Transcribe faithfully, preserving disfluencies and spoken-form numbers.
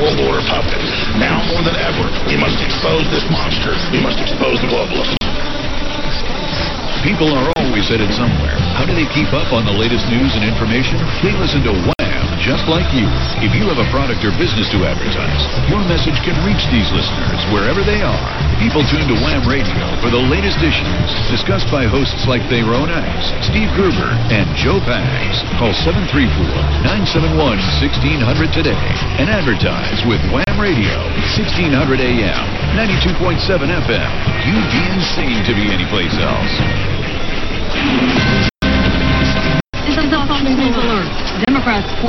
world order puppet. Now more than ever, we must expose this monster. We must expose the globalists. People are always headed somewhere. How do they keep up on the latest news and information? They listen to Wham, just like you. If you have a product or business to advertise, your message can reach these listeners wherever they are. People tune to Wham Radio for the latest issues, discussed by hosts like Tyrone X, Steve Gruber, and Joe Pags. Call seven three four, nine seven one, one six zero zero today and advertise with Wham Radio, sixteen hundred A M, ninety-two point seven F M. You'd be insane to be anyplace else. This is a Fox News alert. Democrats